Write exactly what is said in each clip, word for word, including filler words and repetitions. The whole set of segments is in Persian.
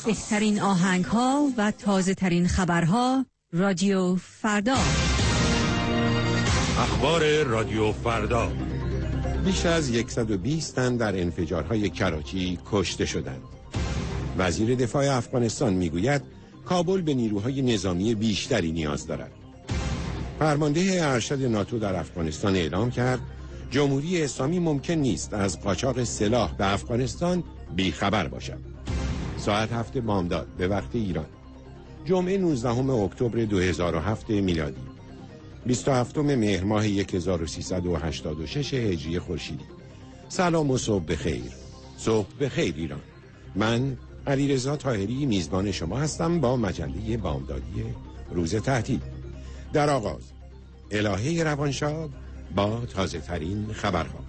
بهترین آهنگ ها و تازه ترین خبرها رادیو فردا. اخبار رادیو فردا. بیش از صد و بیست تن در انفجارهای کراچی کشته شدند. وزیر دفاع افغانستان میگوید کابل به نیروهای نظامی بیشتری نیاز دارد. فرمانده ارشد ناتو در افغانستان اعلام کرد جمهوری اسلامی ممکن نیست از قاچاق سلاح به افغانستان بیخبر باشد. ساعت هفت بامداد به وقت ایران، جمعه نوزدهم اکتبر دو هزار و هفت میلادی، بیست و هفتم مهر ماه هزار و سیصد و هشتاد و شش هجری خورشیدی. سلام و صبح بخیر. صبح بخیر ایران. من علیرضا طاهری میزبان شما هستم با مجله بامدادی روز تعطیل. در آغاز الهه روانشاد با تازه ترین خبرها.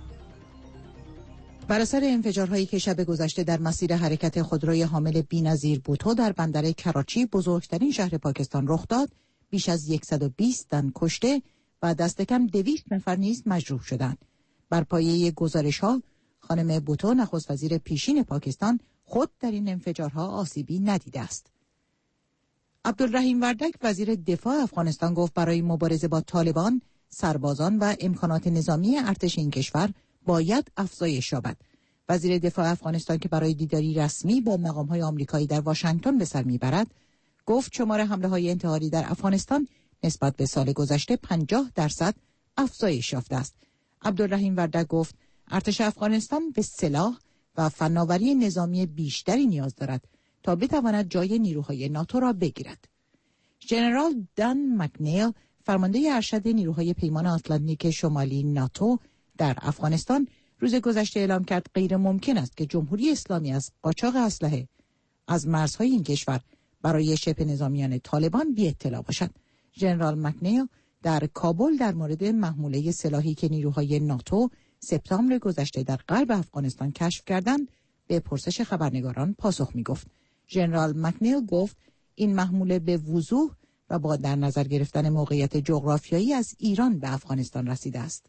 بر اثر انفجارهایی که شب گذشته در مسیر حرکت خودروی حامل بی‌نظیر بوتو در بندر کراچی، بزرگترین شهر پاکستان، رخ داد، بیش از صد و بیست تن کشته و دست کم دویست نفر نیز مجروح شدند. بر پایه گزارش‌ها، خانم بوتو، نخست وزیر پیشین پاکستان، خود در این انفجارها آسیبی ندیده است. عبدالرحیم وردک، وزیر دفاع افغانستان، گفت برای مبارزه با طالبان، سربازان و امکانات نظامی ارتش این کشور باید افزایش یابد. وزیر دفاع افغانستان که برای دیداری رسمی با مقام‌های آمریکایی در واشنگتن به سر میبرد، گفت شمار حمله‌های انتحاری در افغانستان نسبت به سال گذشته پنجاه درصد افزایش یافته است. عبدالرحیم وردک گفت ارتش افغانستان به سلاح و فناوری نظامی بیشتری نیاز دارد تا بتواند جای نیروهای ناتو را بگیرد. ژنرال دان مکنیل، فرمانده ارشد نیروهای پیمان آتلانتیک شمالی ناتو در افغانستان، روز گذشته اعلام کرد غیر ممکن است که جمهوری اسلامی از قاچاق اسلحه از مرزهای این کشور برای شبه نظامیان طالبان بی اطلاع باشد. ژنرال مکنیل در کابل در مورد محموله سلاحی که نیروهای ناتو سپتامبر گذشته در غرب افغانستان کشف کردند به پرسش خبرنگاران پاسخ می گفت. ژنرال مکنیل گفت این محموله به وضوح و با در نظر گرفتن موقعیت جغرافیایی از ایران به افغانستان رسیده است.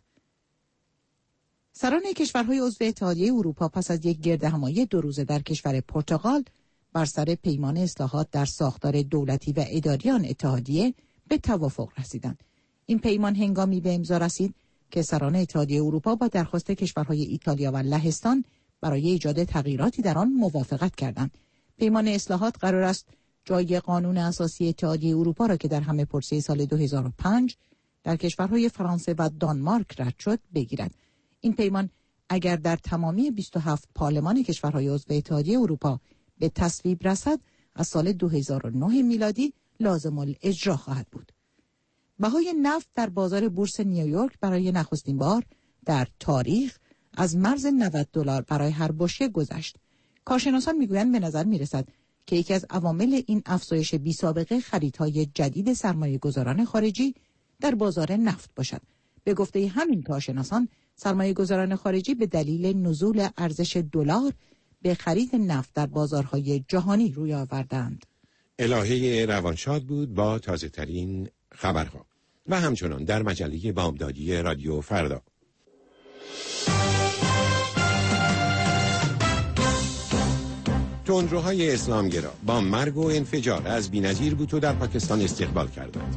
سران کشورهای عضو اتحادیه اروپا پس از یک گردهمایی دو روزه در کشور پرتغال بر سر پیمان اصلاحات در ساختار دولتی و اداری آن اتحادیه به توافق رسیدند. این پیمان هنگامی به امضا رسید که سران اتحادیه اروپا با درخواست کشورهای ایتالیا و لهستان برای ایجاد تغییراتی در آن موافقت کردند. پیمان اصلاحات قرار است جای قانون اساسی اتحادیه اروپا را که در همه پرسه سال دو هزار و پنج در کشورهای فرانسه و دانمارک رد شد بگیرد. این پیمان اگر در تمامی بیست و هفت پارلمان کشورهای عضو اتحادیه اروپا به تصویب رسد، از سال دو هزار و نه میلادی لازم الاجرا خواهد بود. بهای نفت در بازار بورس نیویورک برای نخستین بار در تاریخ از مرز نود دلار برای هر بشکه گذشت. کارشناسان میگویند به نظر میرسد که یکی از عوامل این افزایش بی‌سابقه خریدهای جدید سرمایه‌گذاران خارجی در بازار نفت باشد. به گفته همین کارشناسان، سرمایه‌گذاران خارجی به دلیل نزول ارزش دلار به خرید نفت در بازارهای جهانی روی آوردند. الهه روانشاد بود با تازه ترین خبرها و همچنان در مجله بامدادی رادیو فردا. تندروهای اسلامگرا با مرگ و انفجار از بی‌نظیر بوتو در پاکستان استقبال کردند.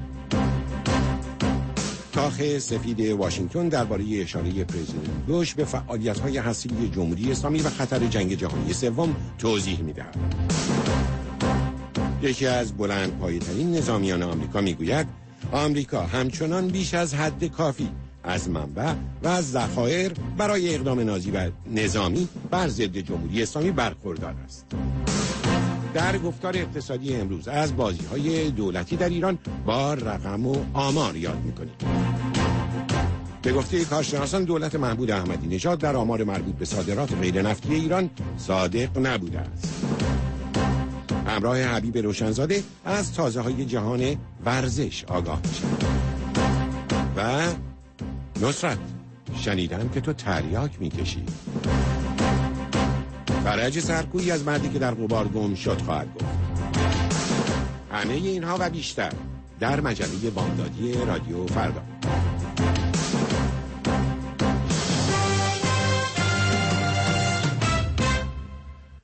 کاخ سفید واشنگتن درباره اشاره پرزیدنت بوش به فعالیت‌های هسته‌ای جمهوری اسلامی و خطر جنگ جهانی سوم توضیح می‌دهد. یکی از بلندپایه‌ترین نظامیان آمریکا می‌گوید آمریکا همچنان بیش از حد کافی از منبع و از ذخایر برای اقدام نازی و نظامی بر ضد جمهوری اسلامی برخوردار است. در گفتار اقتصادی امروز از بازی‌های دولتی در ایران با رقم و آمار یاد می‌کنیم. به گفته کارشناسان دولت محمود احمدی نژاد در آمار مربوط به صادرات غیر نفتی ایران صادق نبوده است. همراه حبیب روشنزاده از تازه‌های جهان ورزش آگاه می‌شد. و نصرت، شنیدم که تو تریاک می‌کشی. فرج سرکویی از مردی که در غبار گم شد خواهد گفت. همه اینها و بیشتر در مجله بامدادی رادیو فردا.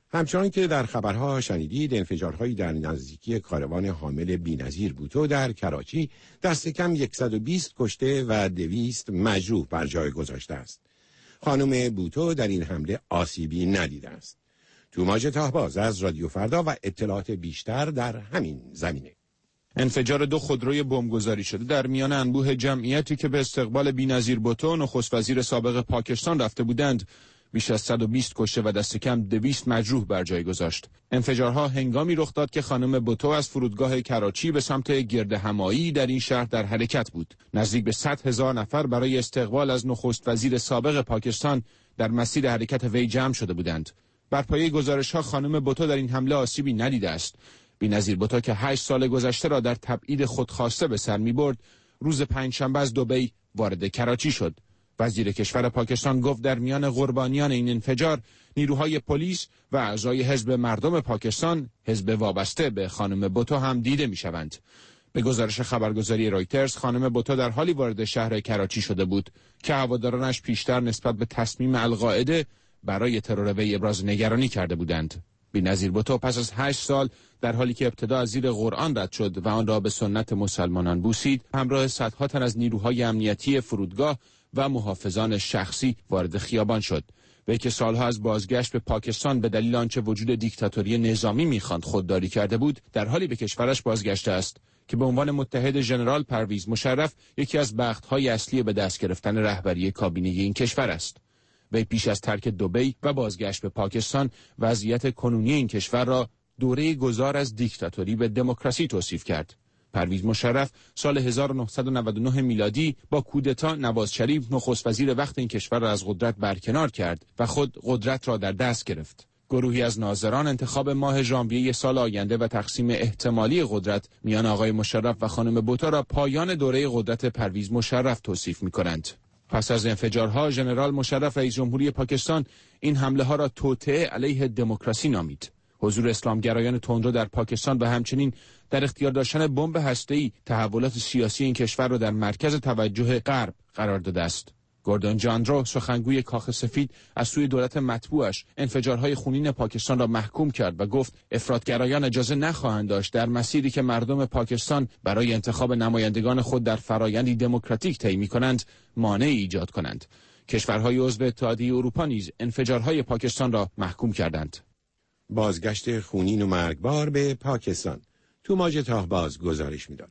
همچنان که در خبرها شنیدید، انفجارهایی در نزدیکی کاروان حامل بی‌نظیر بوتو در کراچی دست کم صد و بیست کشته و دویست مجروح بر جای گذاشته است. خانم بوتو در این حمله آسیبی ندیده است. توماج تاهباز از رادیو فردا و اطلاعات بیشتر در همین زمینه. انفجار دو خودروی بمبگذاری شده در میان انبوه جمعیتی که به استقبال بی‌نظیر بوتو، نخست وزیر سابق پاکستان، رفته بودند، بیش از صد و بیست کشته و دست کم دویست مجروح بر جای گذاشت. انفجارها هنگامی رخ داد که خانم بوتو از فرودگاه کراچی به سمت گردهمایی در این شهر در حرکت بود. نزدیک به صد هزار نفر برای استقبال از نخست وزیر سابق پاکستان در مسیر حرکت وی جمع شده بودند. بر پایه گزارش‌ها خانم بوتو در این حمله آسیبی ندیده است. بی‌نظیر بوتو که هشت سال گذشته را در تبعید خودخواسته به سر می‌برد، روز پنجشنبه از دبی وارد کراچی شد. وزیر کشور پاکستان گفت در میان قربانیان این انفجار نیروهای پلیس و اعضای حزب مردم پاکستان، حزب وابسته به خانم بوتو، هم دیده می‌شوند. به گزارش خبرگزاری رویترز، خانم بوتو در حالی وارد شهر کراچی شده بود که هوادارانش پیشتر نسبت به تصمیم القاعده برای ترور وی ابراز نگرانی کرده بودند. بی‌نظیر بوتو پس از هشت سال در حالی که ابتدا از زیر قرآن رد شد و آن را به سنت مسلمانان بوسید، همراه صدها تن از نیروهای امنیتی فرودگاه و محافظان شخصی وارد خیابان شد. وی که سالها از بازگشت به پاکستان به دلیل آنچه وجود دیکتاتوری نظامی می‌خواند خودداری کرده بود، در حالی به کشورش بازگشته است که به عنوان متحد ژنرال پرویز مشرف یکی از بخت‌های اصلی به دست گرفتن رهبری کابینه این کشور است. وی پیش از ترک دبی و بازگشت به پاکستان وضعیت کنونی این کشور را دوره گذار از دیکتاتوری به دموکراسی توصیف کرد. پرویز مشرف سال هزار و نهصد و نود و نه میلادی با کودتا نواز شریف نخست وزیر وقت این کشور را از قدرت برکنار کرد و خود قدرت را در دست گرفت. گروهی از ناظران انتخاب ماه ژانویه سال آینده و تقسیم احتمالی قدرت میان آقای مشرف و خانم بوتو را پایان دوره قدرت پرویز مشرف توصیف می‌کنند. پس از انفجارها، ژنرال مشرف رئیس جمهوری پاکستان این حمله ها را توطئه علیه دموکراسی نامید. حضور اسلامگرایان تندرو در پاکستان و همچنین در اختیار داشتن بمب هسته‌ای تحولات سیاسی این کشور را در مرکز توجه غرب قرار داده است. گوردون جاندرو، سخنگوی کاخ سفید، از سوی دولت مطبوعش انفجارهای خونین پاکستان را محکوم کرد و گفت افراطگرایان اجازه نخواهند داشت در مسیری که مردم پاکستان برای انتخاب نمایندگان خود در فرایندی دموکراتیک طی می‌کنند مانعی ایجاد کنند. کشورهای عضو اتحادیه اروپا نیز انفجارهای پاکستان را محکوم کردند. بازگشت خونین و مرگبار به پاکستان. توماج تاهباز گزارش می‌داد.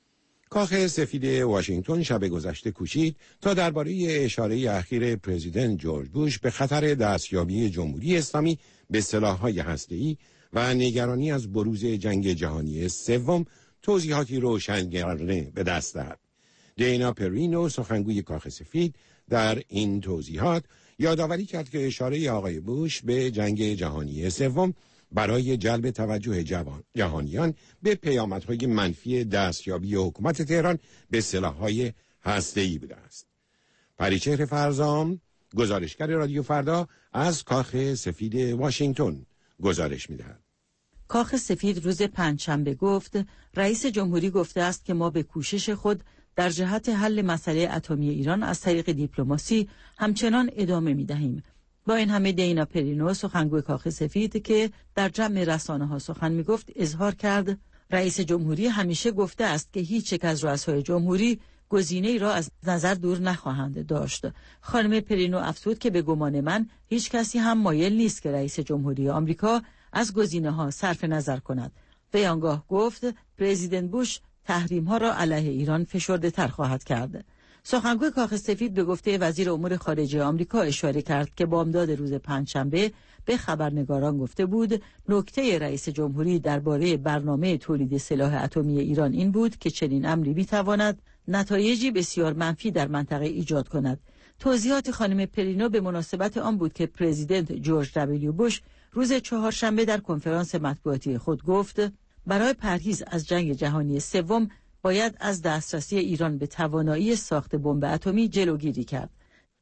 کاخ سفید واشنگتن شب گذشته کوشید تا درباره اشاره اخیر پرزیدنت جورج بوش به خطر دستیابی جمهوری اسلامی به سلاح‌های هسته‌ای و نگرانی از بروز جنگ جهانی سوم توضیحاتی روشنگرانه به دست دهد. دینا پرینو، سخنگوی کاخ سفید، در این توضیحات یادآوری کرد که اشاره آقای بوش به جنگ جهانی سوم برای جلب توجه جوان جهانیان به پیامدهای منفی دستیابی حکومت تهران به سلاح‌های هسته‌ای بوده است. پریچهر فرزام، گزارشگر رادیو فردا، از کاخ سفید واشنگتن گزارش می‌دهد. کاخ سفید روز پنجشنبه گفت رئیس جمهوری گفته است که ما به کوشش خود در جهت حل مسئله اتمی ایران از طریق دیپلماسی همچنان ادامه می‌دهیم. با این همه دینا پرینو، سخنگوی کاخ سفید که در جمع رسانه‌ها سخن می‌گفت، اظهار کرد رئیس جمهوری همیشه گفته است که هیچ یک از رؤسای جمهوری گزینه‌ای را از نظر دور نخواهند داشت. خانم پرینو افزود که به گمان من هیچ کسی هم مایل نیست که رئیس جمهوری آمریکا از گزینه‌ها صرف نظر کند. وی آنگاه گفت پرزیدنت بوش تحریم‌ها را علیه ایران فشرده‌تر خواهد کرد. سخنگوی کاخ سفید به گفته وزیر امور خارجه آمریکا اشاره کرد که بامداد روز پنجشنبه به خبرنگاران گفته بود نکته رئیس جمهوری درباره برنامه تولید سلاح اتمی ایران این بود که چنین امری می‌تواند نتایجی بسیار منفی در منطقه ایجاد کند. توضیحات خانم پرینو به مناسبت آن بود که پرزیدنت جورج دبلیو بوش روز چهارشنبه در کنفرانس مطبوعاتی خود گفت برای پرهیز از جنگ جهانی سوم باید از دسترسی ایران به توانایی ساخت بمب اتمی جلوگیری کرد.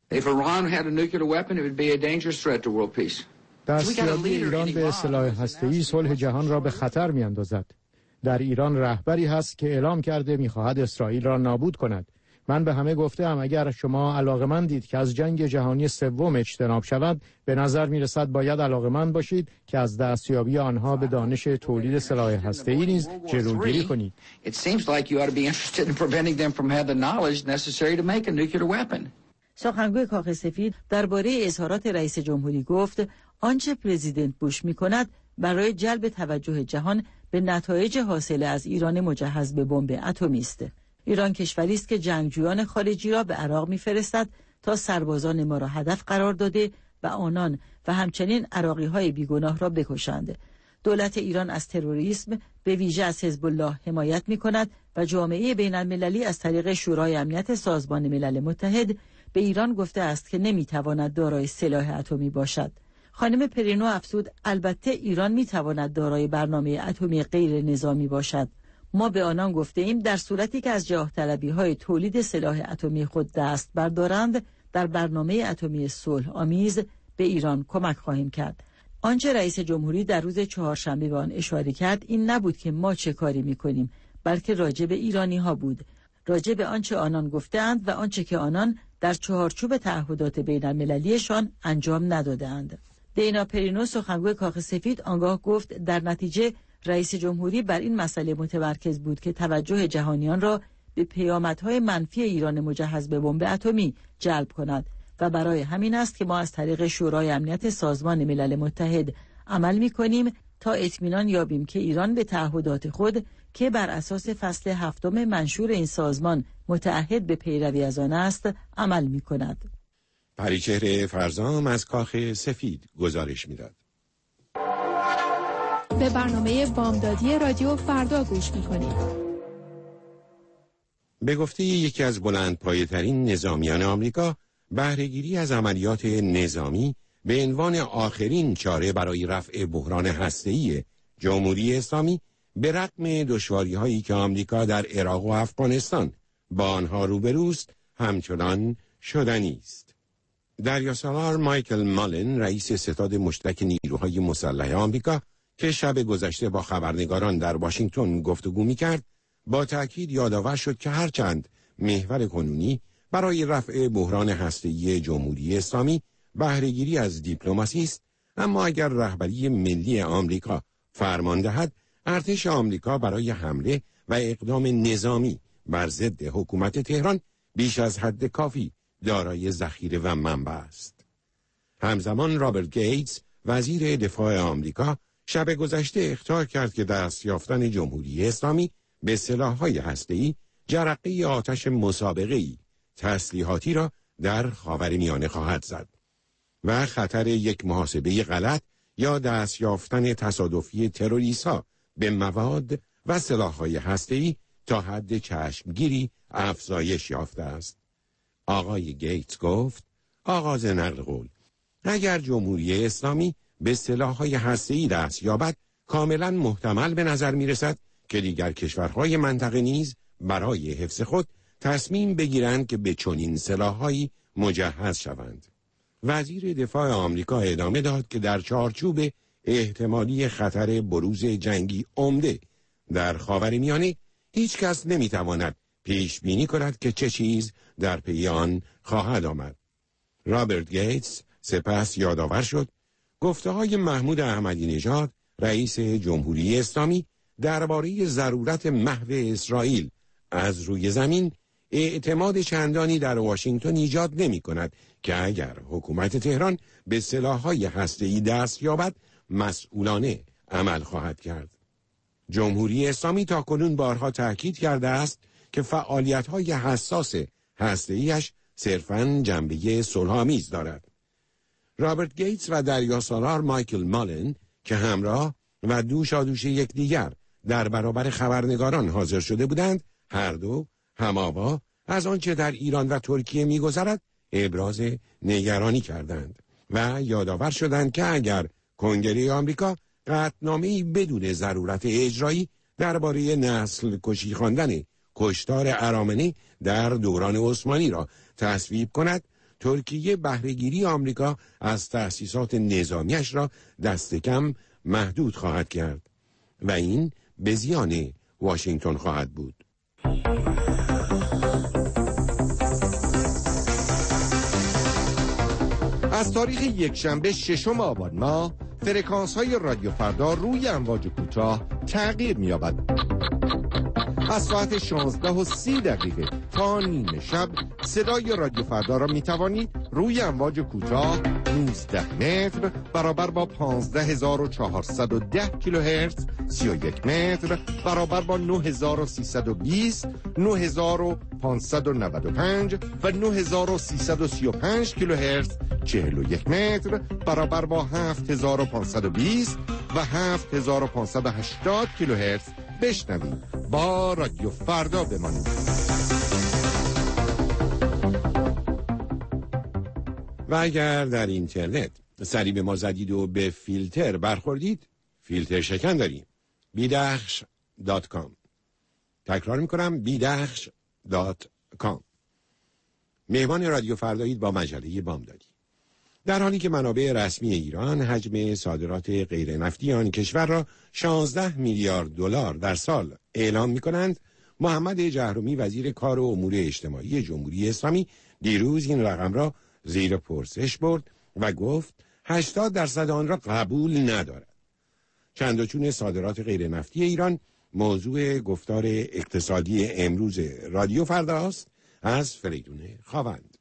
دستیابی ایران به سلاح هسته‌ای صلح جهان را به خطر می‌اندازد. در ایران رهبری هست که اعلام کرده می‌خواهد اسرائیل را نابود کند من به همه گفتم اگر شما علاقه‌مندید که از جنگ جهانی سوم اجتناب شود، به نظر می‌رسد باید علاقه‌مند باشید که از دستیابی آنها به دانش تولید سلاح هسته‌ای نیز جلوگیری کنید. سخنگوی کاخ سفید درباره اظهارات رئیس جمهوری گفت آنچه پرزیدنت بوش می‌کند برای جلب توجه جهان به نتایج حاصل از ایران مجهز به بمب اتمی است. ایران کشوری است که جنگجویان خارجی را به عراق می‌فرستد تا سربازان ما را هدف قرار داده و آنان و همچنین عراقی‌های بیگناه را بکشند. دولت ایران از تروریسم به ویژه از حزب الله حمایت می‌کند و جامعه بین‌المللی از طریق شورای امنیت سازمان ملل متحد به ایران گفته است که نمی‌تواند دارای سلاح اتمی باشد. خانم پرینو افزود البته ایران می‌تواند دارای برنامه اتمی غیر نظامی باشد. ما به آنان گفته ایم در صورتی که از جاه طلبی های تولید سلاح اتمی خود دست بردارند در برنامه اتمی صلح آمیز به ایران کمک خواهیم کرد. آنچه رئیس جمهوری در روز چهارشنبه به آن اشاره کرد این نبود که ما چه کاری می‌کنیم، بلکه راجع به ایرانی ها بود، راجع به آنچه آنان گفتند و آنچه که آنان در چهارچوب تعهدات بین‌المللیشان انجام ندادند. دینا پرینو سخنگوی کاخ سفید آنگاه گفت در نتیجه رئیس جمهوری بر این مسئله متمرکز بود که توجه جهانیان را به پیامدهای منفی ایران مجهز به بمب اتمی جلب کند و برای همین است که ما از طریق شورای امنیت سازمان ملل متحد عمل می‌کنیم تا اطمینان یابیم که ایران به تعهدات خود که بر اساس فصل هفتم منشور این سازمان متعهد به پیروی از آن است عمل می‌کند. پریچهره فرزام از کاخ سفید گزارش می‌داد. به برنامه بامدادی رادیو فردا گوش می‌کنید. به گفته یکی از بلندپایه‌ترین نظامیان آمریکا، بهره‌گیری از عملیات نظامی به عنوان آخرین چاره برای رفع بحران هسته‌ای جمهوری اسلامی به رغم دشواری‌هایی که آمریکا در عراق و افغانستان با آنها روبروست همچنان شدنی است. دریاسالار مایکل مالن، رئیس ستاد مشترک نیروهای مسلح آمریکا که شب گذشته با خبرنگاران در واشنگتن گفتگو می‌کرد، با تأکید یادآور شد که هرچند محور کنونی برای رفع بحران هسته‌ای جمهوری اسلامی بهره‌گیری از دیپلماسی است، اما اگر رهبری ملی آمریکا فرمان دهد، ارتش آمریکا برای حمله و اقدام نظامی بر ضد حکومت تهران بیش از حد کافی دارای ذخیره و منبع است. همزمان رابرت گیتس، وزیر دفاع آمریکا، شب گذشته اخطار کرد که دست یافتن جمهوری اسلامی به سلاح‌های هسته‌ای جرقه آتش مسابقه‌ای تسلیحاتی را در خاورمیانه خواهد زد و خطر یک محاسبه غلط یا دست یافتن تصادفی تروریست‌ها به مواد و سلاح‌های هسته‌ای تا حد چشمگیری افزایش یافته است. آقای گیتس گفت آغاز نقل قول، اگر جمهوری اسلامی به سلاح‌های هسته‌ای دست یابد، کاملا محتمل به نظر می‌رسد که دیگر کشورهای منطقه نیز برای حفظ خود تصمیم بگیرند که به چنین سلاح‌هایی مجهز شوند. وزیر دفاع آمریکا ادامه داد که در چارچوب احتمالی خطر بروز جنگی عمده در خاورمیانه هیچ کس نمی‌تواند پیش بینی کند که چه چیز در پی آن خواهد آمد. رابرت گیتس سپس یادآور شد گفته‌های محمود احمدی نژاد، رئیس جمهوری اسلامی، درباره ضرورت محو اسرائیل از روی زمین اعتماد چندانی در واشنگتن ایجاد نمی کند که اگر حکومت تهران به سلاح‌های هسته‌ای دست یابد مسئولانه عمل خواهد کرد. جمهوری اسلامی تاکنون بارها تأکید کرده است که فعالیت‌های حساس هسته‌ایش صرفاً جنبه صلح‌آمیز دارد. رابرت گیتس و دریاسالار مایکل مالن که همراه و دوشادوش یکدیگر در برابر خبرنگاران حاضر شده بودند، هر دو هم‌آوا از آنچه در ایران و ترکیه می‌گذرد ابراز نگرانی کردند و یادآور شدند که اگر کنگره آمریکا قطعنامه‌ای بدون ضرورت اجرایی درباره نسل کشی خواندن کشتار ارامنه در دوران عثمانی را تصویب کند، ترکیه بهره‌گیری آمریکا از تأسیسات نظامیش را دست کم محدود خواهد کرد و این به زیان واشنگتن خواهد بود. از تاریخ یکشنبه ششم آبان ماه فرکانس های رادیو فردا روی امواج کوتاه تغییر می‌یابد. از ساعت شانزده و سی دقیقه تا نیمه شب صدای رادیو فردا را می توانید روی امواج کوتاه نوزده متر برابر با پانزده هزار و چهارصد و ده کیلوهرتز، سی و یک متر برابر با نه هزار و سیصد و بیست، نه هزار و پانصد و نود و پنج و نه هزار و سیصد و سی و پنج کیلوهرتز، چهل و یک متر برابر با هفت هزار و پانصد و بیست و هفت هزار و پانصد و هشتاد کیلوهرتز بشنوید. با رادیو فردا بمانید. و اگر در اینترنت سری به ما زدید و به فیلتر برخوردید، فیلتر شکن داریم. بیدخش دات کام. تکرار میکنم بیدخش دات کام. مهمان رادیو فردایید با مجله بامدادی. در حالی که منابع رسمی ایران حجم صادرات غیر نفتی آن کشور را شانزده میلیارد دلار در سال اعلام می‌کنند، محمد جهرومی وزیر کار و امور اجتماعی جمهوری اسلامی دیروز این رقم را زیر پرسش برد و گفت هشتاد درصد آن را قبول ندارد. چند و چون صادرات غیر نفتی ایران موضوع گفتار اقتصادی امروز رادیو فرداست. از فریدون خاوند.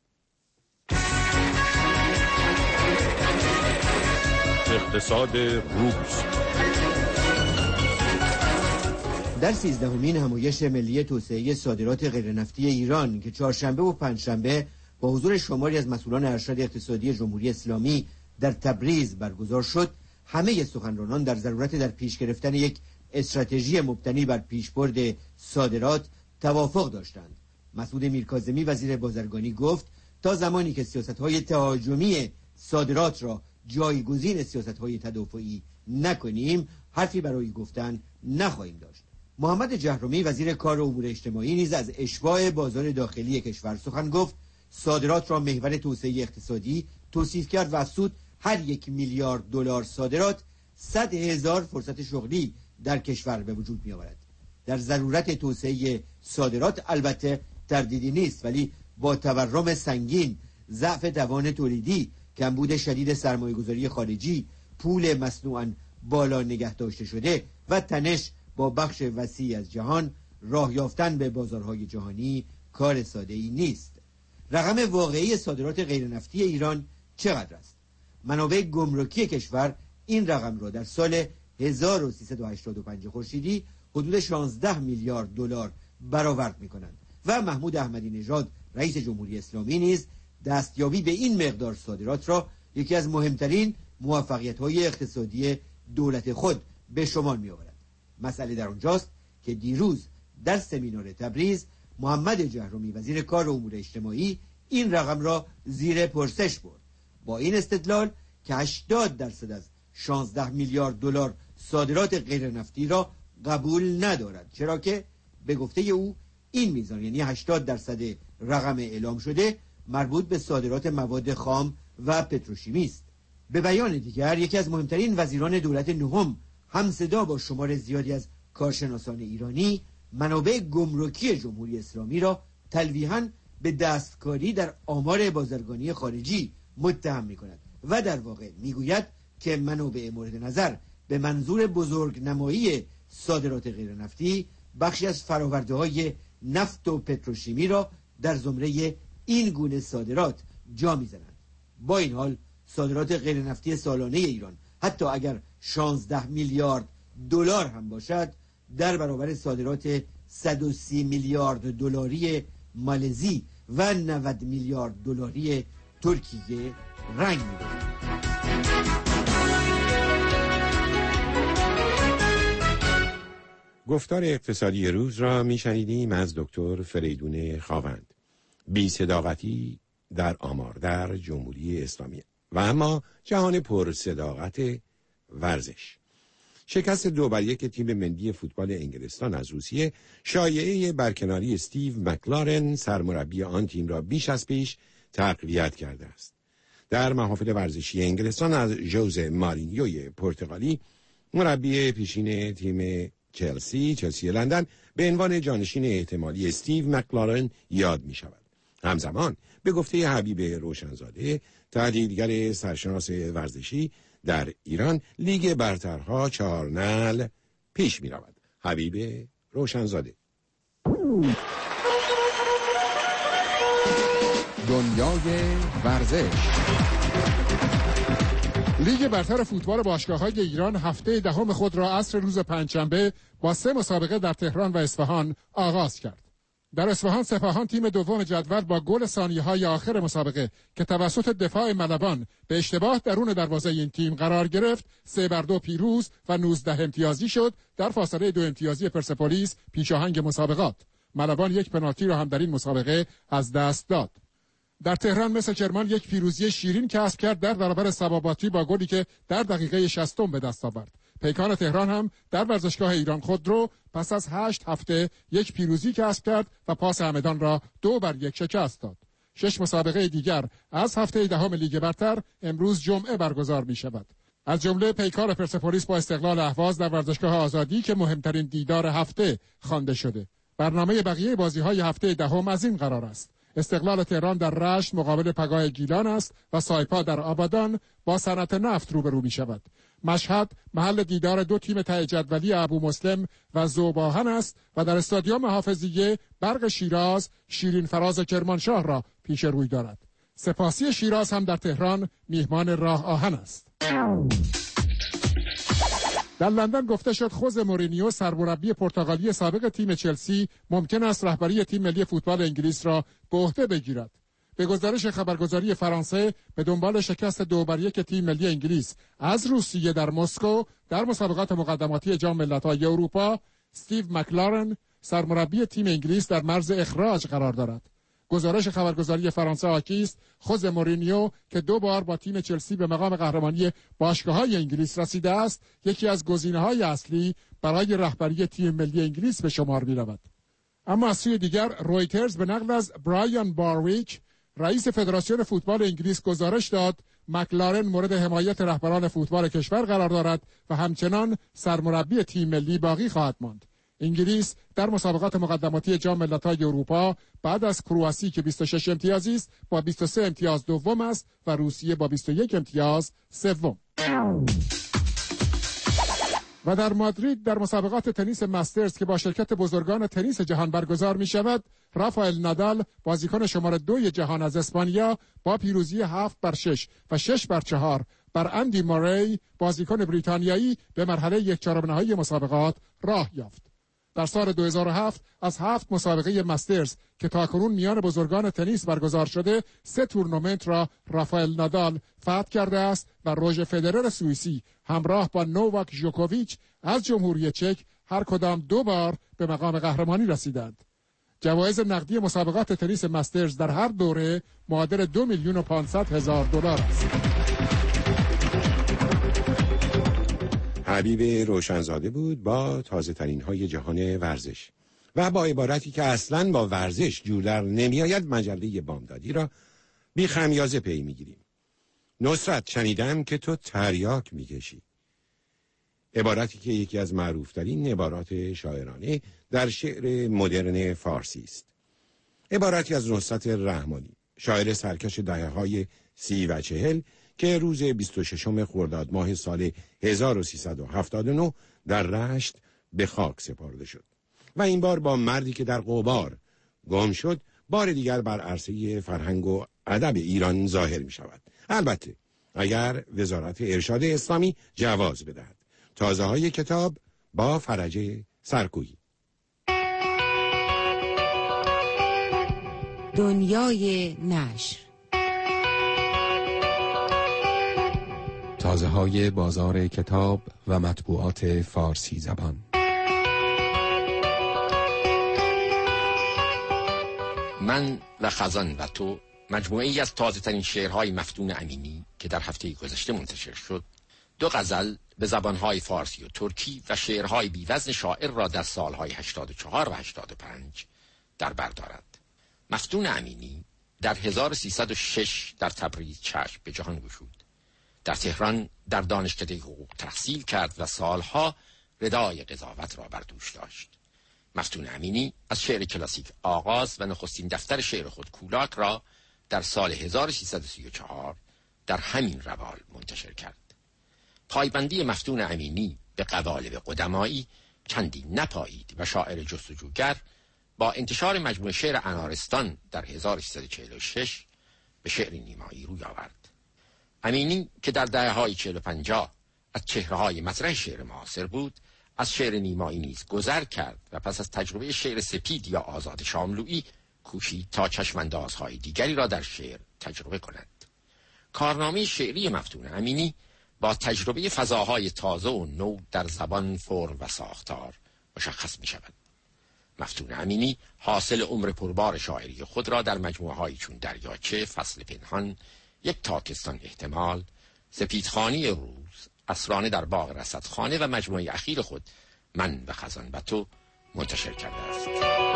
اقتصاد روز. در سیزدهمین همایش ملی توسعه صادرات غیرنفتی ایران که چهارشنبه و پنجشنبه با حضور شماری از مسئولان ارشد اقتصادی جمهوری اسلامی در تبریز برگزار شد، همه سخنرانان در ضرورت در پیش گرفتن یک استراتژی مبتنی بر پیشبرد صادرات توافق داشتند. مسعود میرکاظمی وزیر بازرگانی گفت تا زمانی که سیاست‌های تهاجمی صادرات را جایگزین سیاست‌های تدافعی نکنیم، حرفی برای گفتن نخواهیم داشت. محمد جهرومی وزیر کار و امور اجتماعی نیز از اشباع بازار داخلی کشور سخن گفت، صادرات را محور توسعه اقتصادی توصیف کرد و افزود هر یک میلیارد دلار صادرات صد هزار فرصت شغلی در کشور به وجود می آورد. در ضرورت توسعه صادرات البته تردیدی نیست، ولی با تورم سنگین، ضعف توان تولیدی، کمبود شدید سرمایه‌گذاری خارجی، پول مصنوعاً بالا نگه داشته شده و تنش با بخش وسیع از جهان، راه یافتن به بازارهای جهانی کار ساده‌ای نیست. رقم واقعی صادرات غیرنفتی ایران چقدر است؟ منابع گمرکی کشور این رقم را در سال هزار و سیصد و هشتاد و پنج خورشیدی حدود شانزده میلیارد دلار برآورد می‌کنند و محمود احمدی نژاد رئیس جمهوری اسلامی نیز دستیابی به این مقدار صادرات را یکی از مهمترین موفقیت‌های اقتصادی دولت خود به شمار می‌آورد. مسئله در آنجاست که دیروز در سمینار تبریز محمد جهرومی وزیر کار و امور اجتماعی این رقم را زیر پرسش برد با این استدلال که هشتاد درصد از شانزده میلیارد دلار صادرات غیر نفتی را قبول ندارد، چرا که به گفته او این میزان یعنی هشتاد درصد رقم اعلام شده مربوط به صادرات مواد خام و پتروشیمی است. به بیان دیگر یکی از مهمترین وزیران دولت نهم همصدا با شمار زیادی از کارشناسان ایرانی منابع گمرکی جمهوری اسلامی را تلویحاً به دستکاری در آمار بازرگانی خارجی متهم می‌کند و در واقع می‌گوید که منابع مورد نظر به منظور بزرگ نمایی صادرات غیرنفتی بخشی از فرآورده‌های نفت و پتروشیمی را در زمره این گونه صادرات جا می‌زنند. با این حال صادرات غیرنفتی سالانه ایران حتی اگر شانزده میلیارد دلار هم باشد در برابر صادرات صد و سی میلیارد دلاری مالزی و نود میلیارد دلاری ترکیه رنگ می‌دهد. گفتار اقتصادی روز را میشنیدیم از دکتر فریدون خاوند. بی صداقتی در آمار در جمهوری اسلامی و اما جهان پر صداقت ورزش. شکست دو بر یک تیم ملی فوتبال انگلستان از روسیه شایعه برکناری استیو مکلارن سرمربی آن تیم را بیش از پیش تقویت کرده است. در محافل ورزشی انگلستان از ژوزه مارینیوی پرتغالی مربی پیشین تیم چلسی چلسی لندن به عنوان جانشین احتمالی استیو مکلارن یاد می شود. همزمان به گفته حبیب روشنزاده، تحلیلگر سرشناس ورزشی، در ایران لیگ برترها چهار نل پیش می رود. حبیب روشنزاده. دنیای ورزش. لیگ برتر فوتبال باشگاه‌های ایران هفته دهم خود را عصر روز پنجشنبه با سه مسابقه در تهران و اصفهان آغاز کرد. در اصفهان سپاهان تیم دوم جدول با گل ثانیه‌های آخر مسابقه که توسط دفاع ملبان به اشتباه درون دروازه این تیم قرار گرفت، سه بر دو پیروز و نوزده امتیازی شد در فاصله دو امتیازی پرسپولیس پیشاهنگ مسابقات. ملبان یک پنالتی را هم در این مسابقه از دست داد. در تهران مثل کرمان یک پیروزی شیرین کسب کرد در برابر صباباتی با گلی که در دقیقه شصتم به دست آورد. پیکان تهران هم در ورزشگاه ایران خودرو پس از هشت هفته یک پیروزی کسب کرد و پاس همدان را دو بر یک شکست داد. شش مسابقه دیگر از هفته دهم لیگ برتر امروز جمعه برگزار می شود. از جمله پیکار پرسپولیس با استقلال اهواز در ورزشگاه آزادی که مهمترین دیدار هفته خوانده شده. برنامه بقیه بازی‌های هفته دهم از این قرار است: استقلال تهران در رشت مقابل پگاه گیلان است و سایپا در آبادان با صنعت نفت روبرو می شود. مشهد محل دیدار دو تیم ته جدولی ابو مسلم و ذوباهن است و در استادیوم حافظیه برق شیراز شیرین فراز کرمانشاه را پیش روی دارد. سپاسی شیراز هم در تهران میهمان راه آهن است. در لندن گفته شد خوزه مورینیو سرمربی پرتغالی سابق تیم چلسی ممکن است رهبری تیم ملی فوتبال انگلیس را به عهده بگیرد. به گزارش خبرگزاری فرانسه، به دنبال شکست دو بر یک تیم ملی انگلیس از روسیه در مسکو در مسابقات مقدماتی جام ملت‌های اروپا، استیو مکلارن سرمربی تیم انگلیس در مرز اخراج قرار دارد. گزارش خبرگزاری فرانسه حاکی است خوزه مورینیو که دو بار با تیم چلسی به مقام قهرمانی باشگاه‌های انگلیس رسیده است، یکی از گزینه‌های اصلی برای رهبری تیم ملی انگلیس به شمار می‌رود. اما از سوی دیگر رویترز به نقل از برایان بارویک رئیس فدراسیون فوتبال انگلیس گزارش داد مکلارن مورد حمایت رهبران فوتبال کشور قرار دارد و همچنان سرمربی تیم ملی باقی خواهد ماند. انگلیس در مسابقات مقدماتی جام ملت‌های اروپا بعد از کرواسی که بیست و شش امتیازی است با بیست و سه امتیاز دوم است و روسیه با بیست و یک امتیاز سوم. و در مادرید در مسابقات تنیس مسترز که با شرکت بزرگان تنیس جهان برگزار می شود، رافائل نادال بازیکن شماره دوی جهان از اسپانیا با پیروزی هفت بر شش و شش بر چهار بر اندی موری بازیکن بریتانیایی به مرحله یک چهارم نهایی مسابقات راه یافت. در سال دو هزار و هفت از هفت مسابقه مسترز که تاکنون میان بزرگان تنیس برگزار شده، سه تورنمنت را رافائل نادال فتح کرده است و روژر فدرر سوئیسی همراه با نوواک ژوکوویچ از جمهوری چک هر کدام دو بار به مقام قهرمانی رسیدند. جوایز نقدی مسابقات تنیس مسترز در هر دوره معادل دو میلیون و پانصد هزار دلار است. حبیب روشنزاده بود با تازه ترین های جهان ورزش و با عبارتی که اصلاً با ورزش جور در نمی آید مجله بامدادی را بی خمیازه پی می گیریم. نصرت شنیدم که تو تریاک می کشی. عبارتی که یکی از معروفترین عبارات شاعرانه در شعر مدرن فارسی است. عبارتی از نصرت رحمانی، شاعر سرکش دهه های سی و چهل که روز بیست و ششم خرداد ماه سال هزار و سیصد و هفتاد و نه در رشت به خاک سپرده شد و این بار با مردی که در قبار گم شد بار دیگر بر عرصه فرهنگ و ادب ایران ظاهر می شود. البته اگر وزارت ارشاد اسلامی جواز بدهد. تازه های کتاب با فرج سرکویی. دنیای نشر. تازه های بازار کتاب و مطبوعات فارسی زبان. من و خزان و تو مجموعه‌ای از تازه ترین شعرهای مفتون امینی که در هفته گذشته منتشر شد، دو غزل به زبانهای فارسی و ترکی و شعرهای بی‌وزن شاعر را در سالهای هشتاد و چهار و هشتاد و پنج در بر دارد. مفتون امینی در هزار و سیصد و شش در تبریز چشم به جهان گشود. در تهران در دانشکده حقوق تحصیل کرد و سالها ردای قضاوت را بر دوش داشت. مفتون امینی از شعر کلاسیک آغاز و نخستین دفتر شعر خود کولاک را در سال هزار و سیصد و سی و چهار در همین روال منتشر کرد. پایبندی مفتون امینی به قوالب قدمایی چندی نپایید و شاعر جستجوگر با انتشار مجموعه شعر انارستان در هزار و سیصد و چهل و شش به شعر نیمایی روی آورد. امینی که در دهه‌های چهل و پنجاه از چهره‌های مطرح شعر معاصر بود، از شعر نیمایی نیز گذر کرد و پس از تجربه شعر سپید یا آزاد شاملویی کوشید تا چشماندازهای دیگری را در شعر تجربه کند. کارنامه شعری مفتون امینی با تجربه فضاهای تازه و نو در زبان، فرم و ساختار مشخص می شود. مفتون امینی حاصل عمر پربار شاعری خود را در مجموعه‌هایی چون دریاچه، فصل پنهان، یک تاکستان احتمال، سپیدخانی روز، اسرانه در باغ رصدخانه و مجموعه اخیر خود من و خزان و تو منتشر کرده است.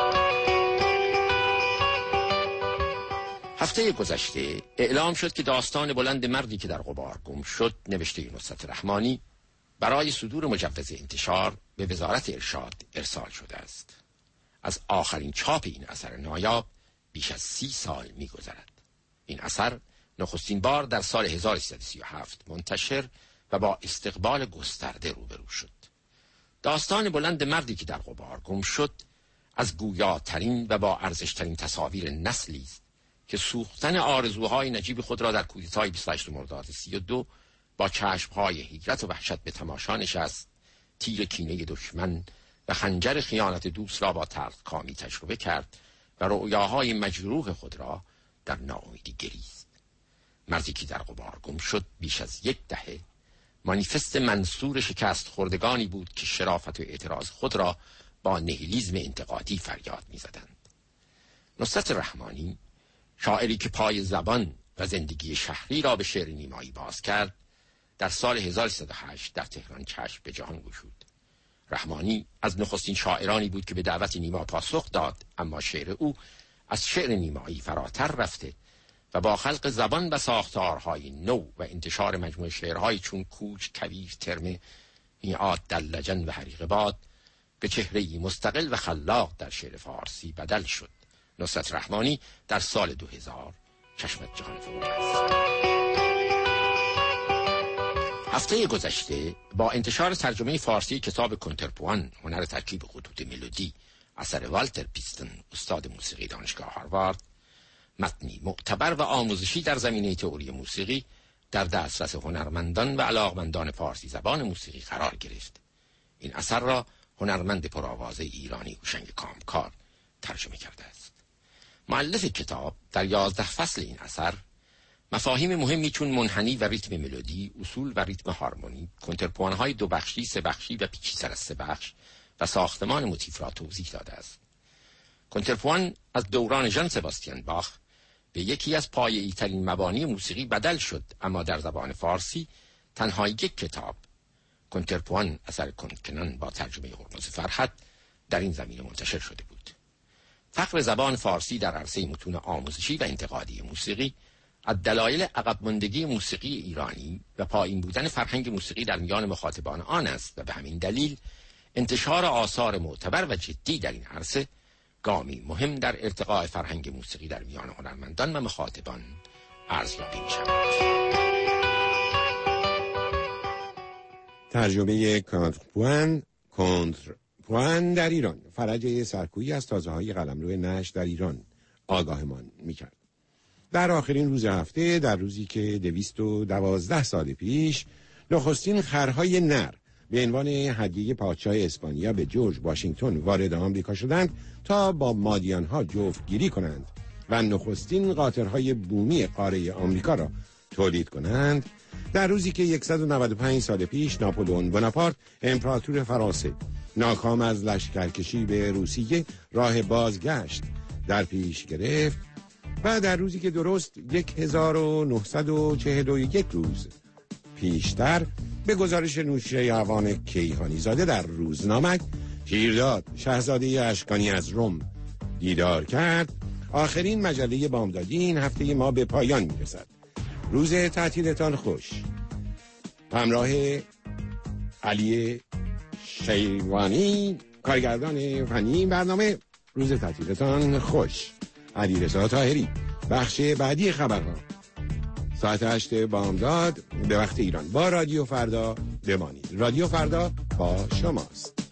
هفته گذشته اعلام شد که داستان بلند مردی که در غبار گم شد نوشته نصرت رحمانی برای صدور مجوز انتشار به وزارت ارشاد ارسال شده است. از آخرین چاپ این اثر نایاب بیش از سی سال می‌گذرد. این اثر نخستین بار در سال هزار و سیصد و سی و هفت منتشر و با استقبال گسترده روبرو شد. داستان بلند مردی که در غبار گم شد از گویاترین و با ارزشترین تصاویر نسلی است که سوختن آرزوهای نجیب خود را در کودتای بیست و هشتم مرداد سی و دو با چشمهای حیرت و وحشت به تماشا نشست، تیر کینه دشمن و خنجر خیانت دوست را با تلخکامی تجربه کرد و رؤیاهای مجروح خود را در ناامیدی گریست. مردی که در غبار گم شد بیش از یک دهه مانیفست منصور شکست خوردگانی بود که شرافت و اعتراض خود را با نهیلیزم انتقادی فریاد می‌زدند. نصرت رحمانی، شاعری که پای زبان و زندگی شهری را به شعر نیمایی باز کرد، در سال هزار و سیصد و هشت در تهران چشم به جهان گشود. رحمانی از نخستین شاعرانی بود که به دعوت نیما پاسخ داد، اما شعر او از شعر نیمایی فراتر رفته و با خلق زبان و ساختارهای نو و انتشار مجموعه شعرهایی چون کوچ، کویر، ترمه، میعاد، دلجن و حریق باد به چهره‌ای مستقل و خلاق در شعر فارسی بدل شد. نصرت رحمانی در سال دو هزار چشمت جهان فروغ است. هفته گذشته با انتشار ترجمه فارسی کتاب کنترپوان، هنر ترکیب خطوط ملودی، اثر والتر پیستون، استاد موسیقی دانشگاه هاروارد، متنی معتبر و آموزشی در زمینه تئوری موسیقی در دسترس هنرمندان و علاقمندان فارسی زبان موسیقی قرار گرفت. این اثر را هنرمند پرآوازه ایرانی هوشنگ کامکار ترجمه کرده است. مؤلف کتاب در یازده فصل این اثر مفاهیم مهمی چون منحنی و ریتم ملودی، اصول و ریتم هارمونی، کنترپوان‌های دو بخشی، سه بخشی و پیچی سر از سه بخش و ساختمان موتیف را توضیح داده است. کنترپوان از دوران ژان سباستیان باخ به یکی از پایه‌ای ترین مبانی موسیقی بدل شد، اما در زبان فارسی تنها یک کتاب، کنترپوان اثر کنتکنان با ترجمه هرمز فرحت، در این زمینه منتشر شده بود. فقر زبان فارسی در عرصه متون آموزشی و انتقادی موسیقی از دلایل عقب ماندگی موسیقی ایرانی و پایین بودن فرهنگ موسیقی در میان مخاطبان آن است و به همین دلیل انتشار آثار معتبر و جدی در این عرصه گامی مهم در ارتقاء فرهنگ موسیقی در میان هنرمندان و مخاطبان ارزیابی می‌شود. ترجمه کنترپوان کنترپوان در ایران، فرج سرکویی از تازه‌های قلمرو نشر در ایران آگاهمان می‌کرد. در آخرین روز هفته، در روزی که دویست و دوازده سال پیش نخستین خرهای نر به عنوان هدیه پادشاه اسپانیا به جورج واشنگتن وارد آمریکا شدند تا با مادیانها جفتگیری کنند و نخستین قاطرهای بومی قاره آمریکا را تولید کنند، در روزی که صد و نود و پنج سال پیش ناپلئون بناپارت امپراتور فرانسه ناکام از لشکرکشی به روسیه راه بازگشت در پیش گرفت و در روزی که درست هزار و نهصد و چهل و یک روز پیشتر به گزارش نوشیروان اوان کیهانی زاده در روزنامه پیرداد شاهزاده اشکانی از روم دیدار کرد، آخرین مجله بامدادی این هفته ما به پایان میرسد. روز تعطیلتان خوش. همراه علی شیروانی کارگردان فنی این برنامه، روز تعطیلتان خوش. علیرضا طاهری. بخش بعدی خبرها ساعت هشت بامداد به وقت ایران. با رادیو فردا بمانید. رادیو فردا با شماست.